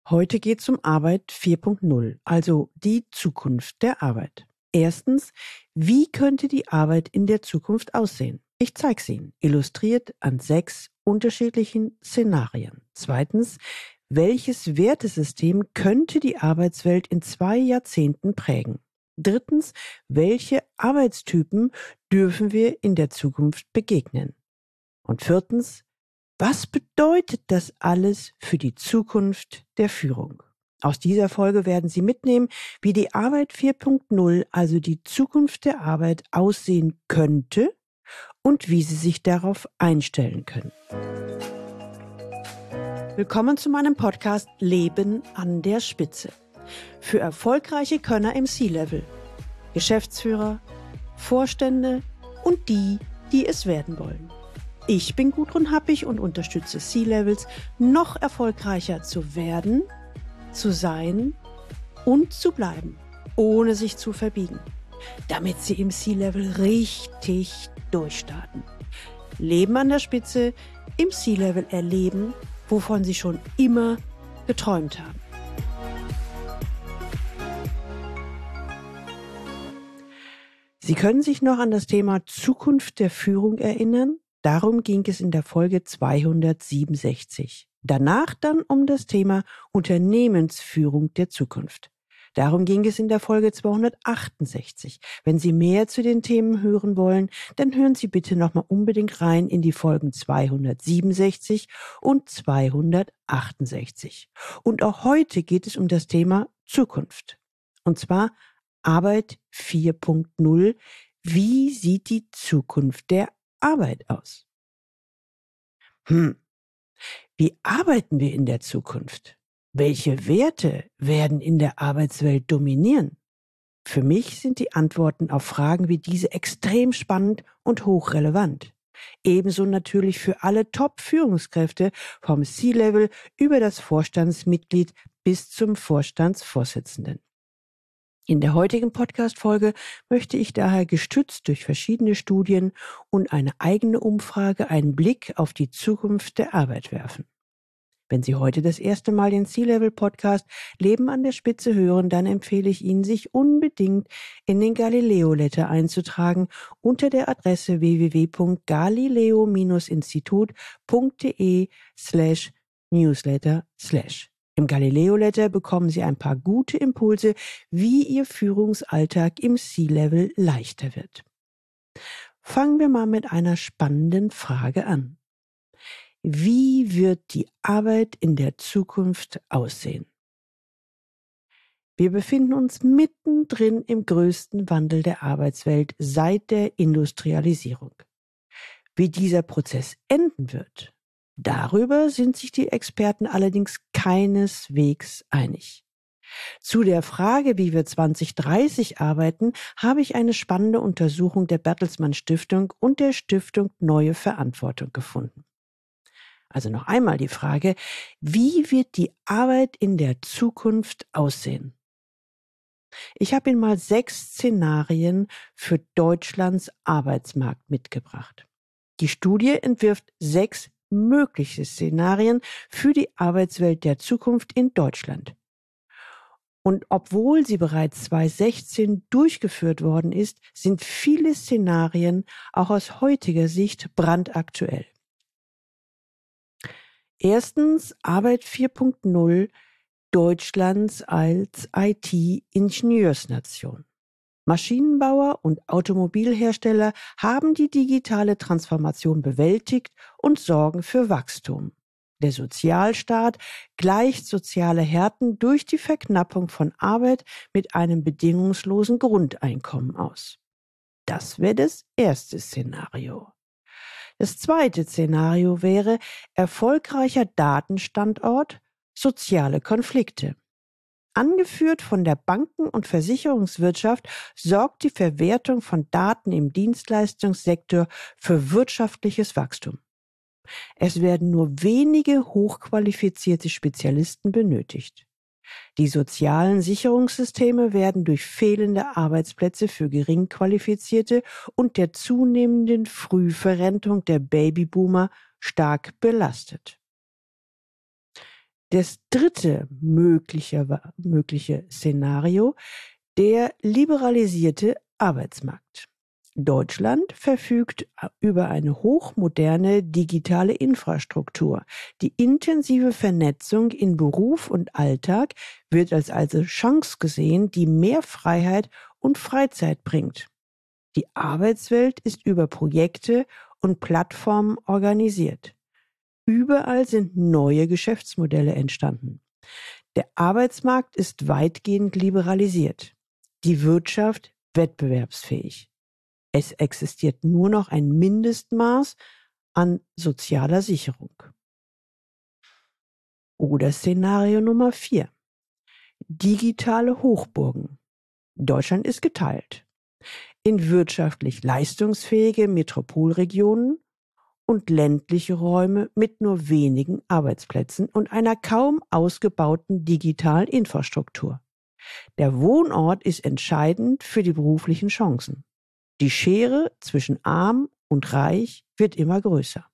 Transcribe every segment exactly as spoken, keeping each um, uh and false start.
Heute geht es um Arbeit vier Punkt null, also die Zukunft der Arbeit. Erstens, wie könnte die Arbeit in der Zukunft aussehen? Ich zeige es Ihnen, illustriert an sechs unterschiedlichen Szenarien. Zweitens, welches Wertesystem könnte die Arbeitswelt in zwei Jahrzehnten prägen? Drittens, welche Arbeitstypen dürfen wir in der Zukunft begegnen? Und viertens, was bedeutet das alles für die Zukunft der Führung? Aus dieser Folge werden Sie mitnehmen, wie die Arbeit vier Punkt null, also die Zukunft der Arbeit, aussehen könnte und wie Sie sich darauf einstellen können. Willkommen zu meinem Podcast Leben an der Spitze. Für erfolgreiche Könner im C-Level, Geschäftsführer, Vorstände und die, die es werden wollen. Ich bin Gudrun Happig und unterstütze C-Levels, noch erfolgreicher zu werden, zu sein und zu bleiben, ohne sich zu verbiegen, damit sie im C-Level richtig durchstarten. Leben an der Spitze, im C-Level erleben, wovon sie schon immer geträumt haben. Sie können sich noch an das Thema Zukunft der Führung erinnern? Darum ging es in der Folge zweihundertsiebenundsechzig. Danach dann um das Thema Unternehmensführung der Zukunft. Darum ging es in der Folge zweihundertachtundsechzig. Wenn Sie mehr zu den Themen hören wollen, dann hören Sie bitte nochmal unbedingt rein in die Folgen zweihundertsiebenundsechzig und zweihundertachtundsechzig. Und auch heute geht es um das Thema Zukunft. Und zwar Arbeit vier Punkt null. Wie sieht die Zukunft der Arbeit aus? Hm, wie arbeiten wir in der Zukunft? Welche Werte werden in der Arbeitswelt dominieren? Für mich sind die Antworten auf Fragen wie diese extrem spannend und hochrelevant. Ebenso natürlich für alle Top-Führungskräfte vom C-Level über das Vorstandsmitglied bis zum Vorstandsvorsitzenden. In der heutigen Podcast-Folge möchte ich daher gestützt durch verschiedene Studien und eine eigene Umfrage einen Blick auf die Zukunft der Arbeit werfen. Wenn Sie heute das erste Mal den C-Level-Podcast Leben an der Spitze hören, dann empfehle ich Ihnen, sich unbedingt in den Galileo-Letter einzutragen unter der Adresse w w w punkt galileo Bindestrich institut punkt de slash newsletter slash. Im Galileo-Letter bekommen Sie ein paar gute Impulse, wie Ihr Führungsalltag im C-Level leichter wird. Fangen wir mal mit einer spannenden Frage an. Wie wird die Arbeit in der Zukunft aussehen? Wir befinden uns mittendrin im größten Wandel der Arbeitswelt seit der Industrialisierung. Wie dieser Prozess enden wird, darüber sind sich die Experten allerdings keineswegs einig. Zu der Frage, wie wir zwanzig dreißig arbeiten, habe ich eine spannende Untersuchung der Bertelsmann Stiftung und der Stiftung Neue Verantwortung gefunden. Also noch einmal die Frage, wie wird die Arbeit in der Zukunft aussehen? Ich habe Ihnen mal sechs Szenarien für Deutschlands Arbeitsmarkt mitgebracht. Die Studie entwirft sechs mögliche Szenarien für die Arbeitswelt der Zukunft in Deutschland. Und obwohl sie bereits zweitausendsechzehn durchgeführt worden ist, sind viele Szenarien auch aus heutiger Sicht brandaktuell. Erstens Arbeit vier Punkt null Deutschlands als I T-Ingenieursnation. Maschinenbauer und Automobilhersteller haben die digitale Transformation bewältigt und sorgen für Wachstum. Der Sozialstaat gleicht soziale Härten durch die Verknappung von Arbeit mit einem bedingungslosen Grundeinkommen aus. Das wäre das erste Szenario. Das zweite Szenario wäre erfolgreicher Datenstandort, soziale Konflikte. Angeführt von der Banken- und Versicherungswirtschaft sorgt die Verwertung von Daten im Dienstleistungssektor für wirtschaftliches Wachstum. Es werden nur wenige hochqualifizierte Spezialisten benötigt. Die sozialen Sicherungssysteme werden durch fehlende Arbeitsplätze für Geringqualifizierte und der zunehmenden Frühverrentung der Babyboomer stark belastet. Das dritte mögliche, mögliche Szenario, der liberalisierte Arbeitsmarkt. Deutschland verfügt über eine hochmoderne digitale Infrastruktur. Die intensive Vernetzung in Beruf und Alltag wird als also Chance gesehen, die mehr Freiheit und Freizeit bringt. Die Arbeitswelt ist über Projekte und Plattformen organisiert. Überall sind neue Geschäftsmodelle entstanden. Der Arbeitsmarkt ist weitgehend liberalisiert. Die Wirtschaft wettbewerbsfähig. Es existiert nur noch ein Mindestmaß an sozialer Sicherung. Oder Szenario Nummer vier. Digitale Hochburgen. Deutschland ist geteilt in wirtschaftlich leistungsfähige Metropolregionen und ländliche Räume mit nur wenigen Arbeitsplätzen und einer kaum ausgebauten digitalen Infrastruktur. Der Wohnort ist entscheidend für die beruflichen Chancen. Die Schere zwischen arm und reich wird immer größer.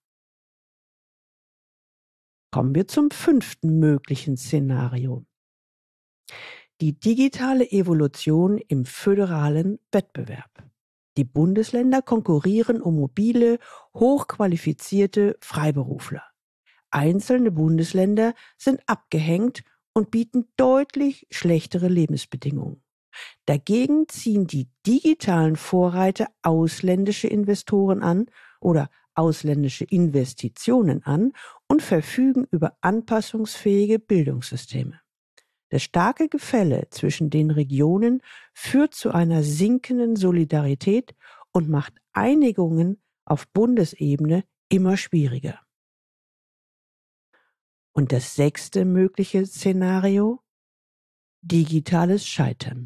Kommen wir zum fünften möglichen Szenario. Die digitale Evolution im föderalen Wettbewerb. Die Bundesländer konkurrieren um mobile, hochqualifizierte Freiberufler. Einzelne Bundesländer sind abgehängt und bieten deutlich schlechtere Lebensbedingungen. Dagegen ziehen die digitalen Vorreiter ausländische Investoren an oder ausländische Investitionen an und verfügen über anpassungsfähige Bildungssysteme. Das starke Gefälle zwischen den Regionen führt zu einer sinkenden Solidarität und macht Einigungen auf Bundesebene immer schwieriger. Und das sechste mögliche Szenario: digitales Scheitern.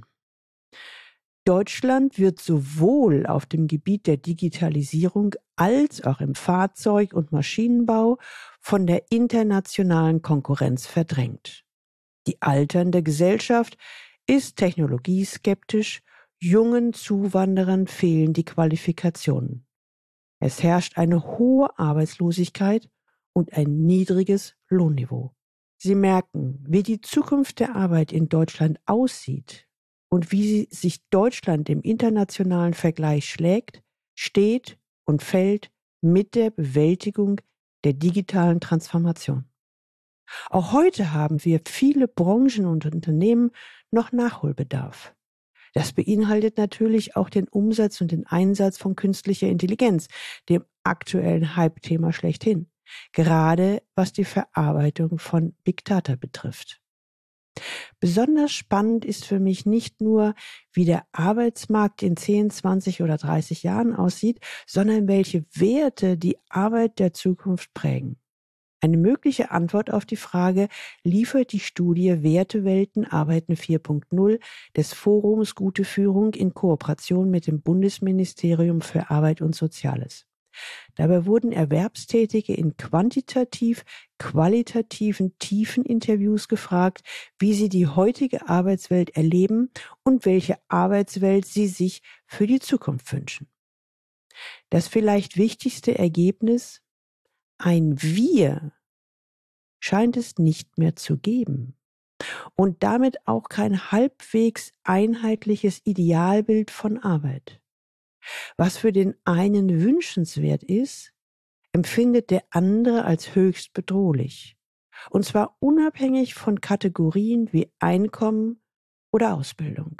Deutschland wird sowohl auf dem Gebiet der Digitalisierung als auch im Fahrzeug- und Maschinenbau von der internationalen Konkurrenz verdrängt. Die alternde Gesellschaft ist technologieskeptisch, jungen Zuwanderern fehlen die Qualifikationen. Es herrscht eine hohe Arbeitslosigkeit und ein niedriges Lohnniveau. Sie merken, wie die Zukunft der Arbeit in Deutschland aussieht und wie sich Deutschland im internationalen Vergleich schlägt, steht und fällt mit der Bewältigung der digitalen Transformation. Auch heute haben wir viele Branchen und Unternehmen noch Nachholbedarf. Das beinhaltet natürlich auch den Umsatz und den Einsatz von künstlicher Intelligenz, dem aktuellen Hype-Thema schlechthin, gerade was die Verarbeitung von Big Data betrifft. Besonders spannend ist für mich nicht nur, wie der Arbeitsmarkt in zehn, zwanzig oder dreißig Jahren aussieht, sondern welche Werte die Arbeit der Zukunft prägen. Eine mögliche Antwort auf die Frage liefert die Studie Wertewelten Arbeiten vier Punkt null des Forums Gute Führung in Kooperation mit dem Bundesministerium für Arbeit und Soziales. Dabei wurden Erwerbstätige in quantitativ, qualitativen, tiefen Interviews gefragt, wie sie die heutige Arbeitswelt erleben und welche Arbeitswelt sie sich für die Zukunft wünschen. Das vielleicht wichtigste Ergebnis: ein Wir scheint es nicht mehr zu geben und damit auch kein halbwegs einheitliches Idealbild von Arbeit. Was für den einen wünschenswert ist, empfindet der andere als höchst bedrohlich, und zwar unabhängig von Kategorien wie Einkommen oder Ausbildung.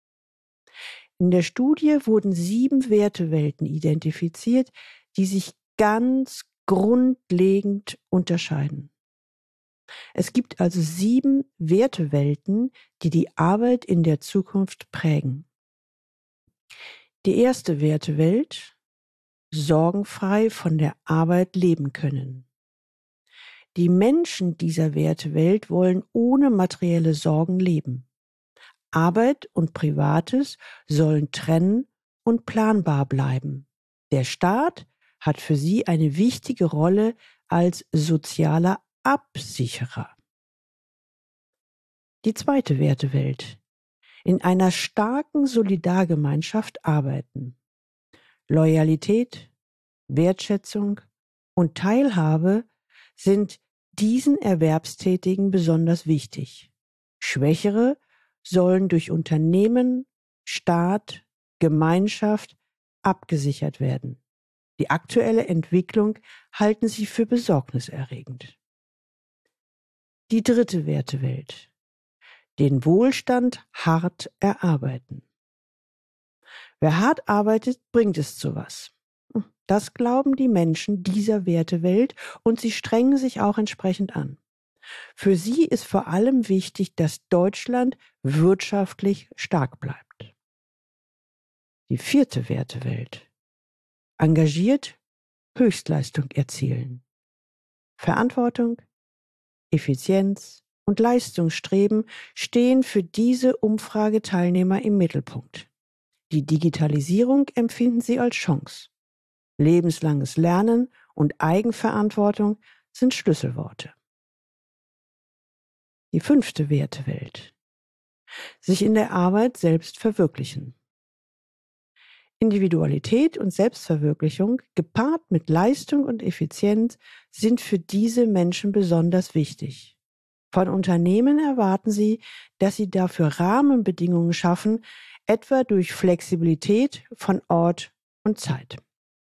In der Studie wurden sieben Wertewelten identifiziert, die sich ganz grundlegend unterscheiden. Es gibt also sieben Wertewelten, die die Arbeit in der Zukunft prägen. Die erste Wertewelt: sorgenfrei von der Arbeit leben können. Die Menschen dieser Wertewelt wollen ohne materielle Sorgen leben. Arbeit und Privates sollen trennen und planbar bleiben. Der Staat hat für sie eine wichtige Rolle als sozialer Absicherer. Die zweite Wertewelt: in einer starken Solidargemeinschaft arbeiten. Loyalität, Wertschätzung und Teilhabe sind diesen Erwerbstätigen besonders wichtig. Schwächere sollen durch Unternehmen, Staat, Gemeinschaft abgesichert werden. Die aktuelle Entwicklung halten sie für besorgniserregend. Die dritte Wertewelt. Den Wohlstand hart erarbeiten. Wer hart arbeitet, bringt es zu was. Das glauben die Menschen dieser Wertewelt und sie strengen sich auch entsprechend an. Für sie ist vor allem wichtig, dass Deutschland wirtschaftlich stark bleibt. Die vierte Wertewelt. Engagiert Höchstleistung erzielen. Verantwortung, Effizienz und Leistungsstreben stehen für diese Umfrageteilnehmer im Mittelpunkt. Die Digitalisierung empfinden sie als Chance. Lebenslanges Lernen und Eigenverantwortung sind Schlüsselworte. Die fünfte Wertewelt. Sich in der Arbeit selbst verwirklichen. Individualität und Selbstverwirklichung, gepaart mit Leistung und Effizienz, sind für diese Menschen besonders wichtig. Von Unternehmen erwarten sie, dass sie dafür Rahmenbedingungen schaffen, etwa durch Flexibilität von Ort und Zeit.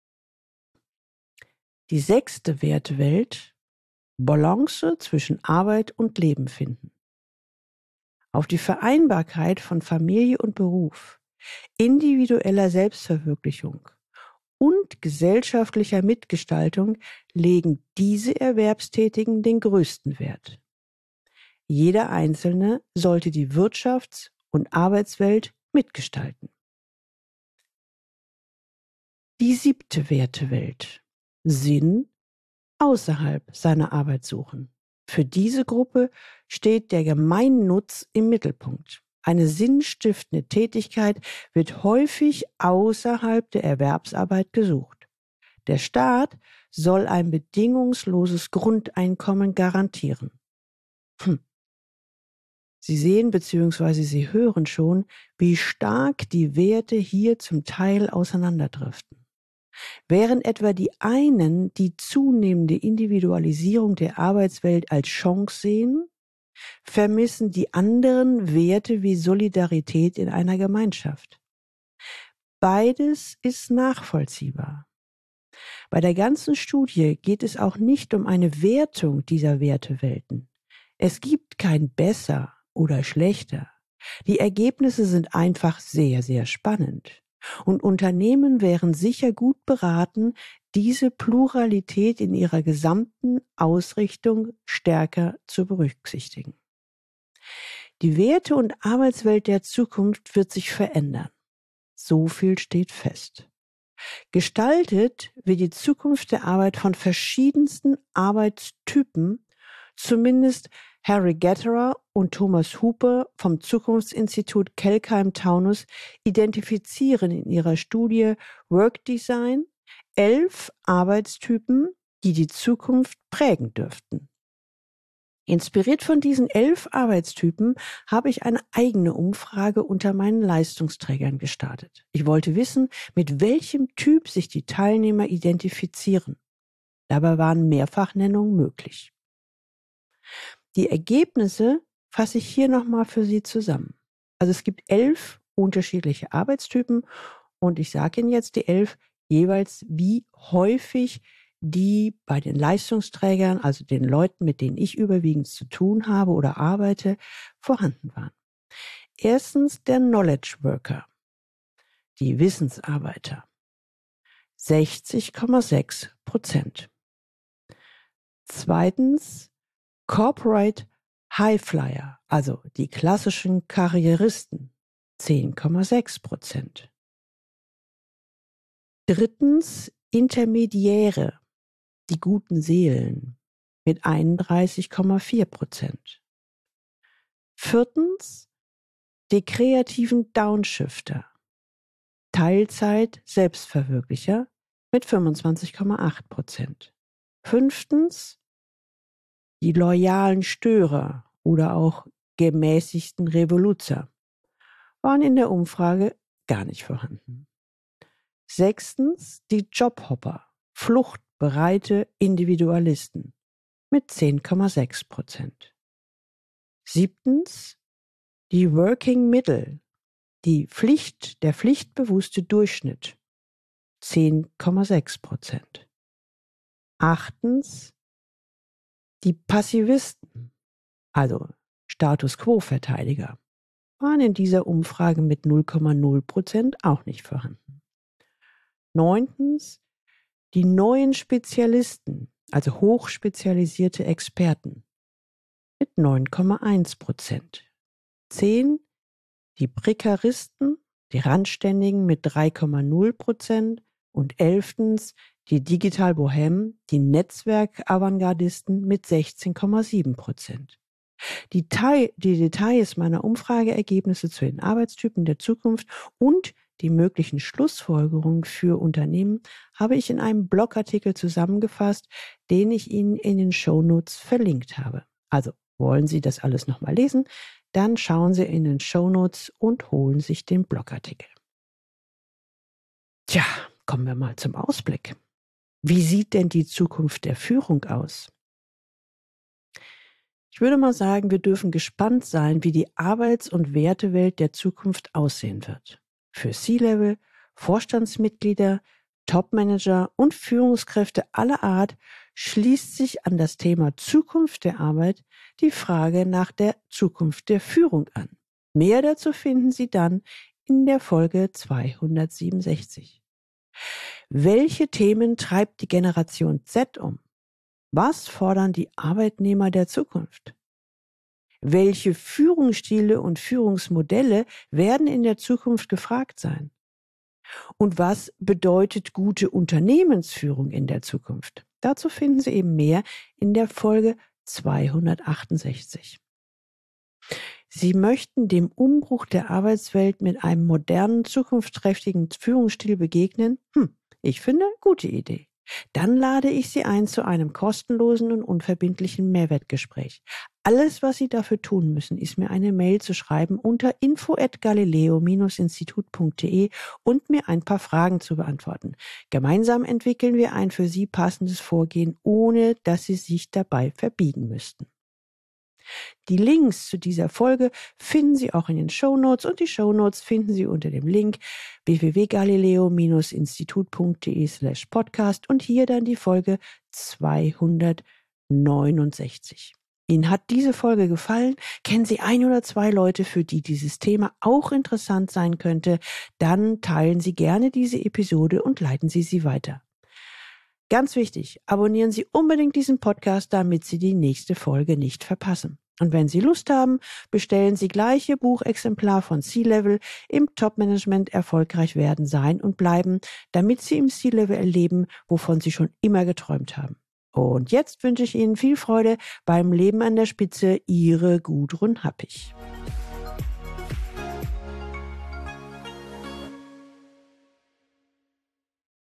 Die sechste Wertewelt, Balance zwischen Arbeit und Leben finden. Auf die Vereinbarkeit von Familie und Beruf, individueller Selbstverwirklichung und gesellschaftlicher Mitgestaltung legen diese Erwerbstätigen den größten Wert. Jeder Einzelne sollte die Wirtschafts- und Arbeitswelt mitgestalten. Die siebte Wertewelt. Sinn außerhalb seiner Arbeit suchen. Für diese Gruppe steht der Gemeinnutz im Mittelpunkt. Eine sinnstiftende Tätigkeit wird häufig außerhalb der Erwerbsarbeit gesucht. Der Staat soll ein bedingungsloses Grundeinkommen garantieren. Hm. Sie sehen bzw. Sie hören schon, wie stark die Werte hier zum Teil auseinanderdriften. Während etwa die einen die zunehmende Individualisierung der Arbeitswelt als Chance sehen, vermissen die anderen Werte wie Solidarität in einer Gemeinschaft. Beides ist nachvollziehbar. Bei der ganzen Studie geht es auch nicht um eine Wertung dieser Wertewelten. Es gibt kein besser oder schlechter. Die Ergebnisse sind einfach sehr, sehr spannend. Und Unternehmen wären sicher gut beraten, diese Pluralität in ihrer gesamten Ausrichtung stärker zu berücksichtigen. Die Werte- und Arbeitswelt der Zukunft wird sich verändern. So viel steht fest. Gestaltet wird die Zukunft der Arbeit von verschiedensten Arbeitstypen, zumindest Harry Gatterer und Thomas Hooper vom Zukunftsinstitut Kelkheim-Taunus identifizieren in ihrer Studie Work Design elf Arbeitstypen, die die Zukunft prägen dürften. Inspiriert von diesen elf Arbeitstypen habe ich eine eigene Umfrage unter meinen Leistungsträgern gestartet. Ich wollte wissen, mit welchem Typ sich die Teilnehmer identifizieren. Dabei waren Mehrfachnennungen möglich. Die Ergebnisse fasse ich hier nochmal für Sie zusammen. Also es gibt elf unterschiedliche Arbeitstypen und ich sage Ihnen jetzt die elf jeweils, wie häufig die bei den Leistungsträgern, also den Leuten, mit denen ich überwiegend zu tun habe oder arbeite, vorhanden waren. Erstens der Knowledge Worker, die Wissensarbeiter, sechzig Komma sechs Prozent. Zweitens Corporate Highflyer, also die klassischen Karrieristen, zehn Komma sechs Prozent. Drittens Intermediäre, die guten Seelen, mit einunddreißig Komma vier Prozent. Viertens die kreativen Downshifter, Teilzeit Selbstverwirklicher, mit fünfundzwanzig Komma acht Prozent. Fünftens die loyalen Störer oder auch gemäßigten Revoluzer waren in der Umfrage gar nicht vorhanden. Sechstens die Jobhopper, fluchtbereite Individualisten mit zehn Komma sechs Prozent. Siebtens, die Working Middle, die Pflicht, der pflichtbewusste Durchschnitt, zehn Komma sechs Prozent. Achtens, die Passivisten, also Status Quo-Verteidiger, waren in dieser Umfrage mit null Komma null Prozent auch nicht vorhanden. Neuntens, die neuen Spezialisten, also hochspezialisierte Experten, mit neun Komma eins Prozent. Zehn, die Prekaristen, die Randständigen mit drei Komma null Prozent. Und elftens, die Digital-Bohem, die Netzwerk-Avantgardisten mit sechzehn Komma sieben Prozent. Die, Teil, die Details meiner Umfrageergebnisse zu den Arbeitstypen der Zukunft und die möglichen Schlussfolgerungen für Unternehmen habe ich in einem Blogartikel zusammengefasst, den ich Ihnen in den Shownotes verlinkt habe. Also wollen Sie das alles nochmal lesen? Dann schauen Sie in den Shownotes und holen sich den Blogartikel. Tja, kommen wir mal zum Ausblick. Wie sieht denn die Zukunft der Führung aus? Ich würde mal sagen, wir dürfen gespannt sein, wie die Arbeits- und Wertewelt der Zukunft aussehen wird. Für C-Level, Vorstandsmitglieder, Topmanager und Führungskräfte aller Art schließt sich an das Thema Zukunft der Arbeit die Frage nach der Zukunft der Führung an. Mehr dazu finden Sie dann in der Folge zweihundertsiebenundsechzig. Welche Themen treibt die Generation Z um? Was fordern die Arbeitnehmer der Zukunft? Welche Führungsstile und Führungsmodelle werden in der Zukunft gefragt sein? Und was bedeutet gute Unternehmensführung in der Zukunft? Dazu finden Sie eben mehr in der Folge zweihundertachtundsechzig. Sie möchten dem Umbruch der Arbeitswelt mit einem modernen, zukunftsträchtigen Führungsstil begegnen? Hm, ich finde, gute Idee. Dann lade ich Sie ein zu einem kostenlosen und unverbindlichen Mehrwertgespräch. Alles, was Sie dafür tun müssen, ist mir eine Mail zu schreiben unter info at galileo Bindestrich institut punkt de und mir ein paar Fragen zu beantworten. Gemeinsam entwickeln wir ein für Sie passendes Vorgehen, ohne dass Sie sich dabei verbiegen müssten. Die Links zu dieser Folge finden Sie auch in den Shownotes und die Shownotes finden Sie unter dem Link w w w punkt galileo Bindestrich institut punkt de slash podcast und hier dann die Folge zweihundertneunundsechzig. Ihnen hat diese Folge gefallen? Kennen Sie ein oder zwei Leute, für die dieses Thema auch interessant sein könnte? Dann teilen Sie gerne diese Episode und leiten Sie sie weiter. Ganz wichtig, abonnieren Sie unbedingt diesen Podcast, damit Sie die nächste Folge nicht verpassen. Und wenn Sie Lust haben, bestellen Sie gleich Ihr Buchexemplar von C-Level im Top-Management erfolgreich werden, sein und bleiben, damit Sie im C-Level erleben, wovon Sie schon immer geträumt haben. Und jetzt wünsche ich Ihnen viel Freude beim Leben an der Spitze. Ihre Gudrun Happig.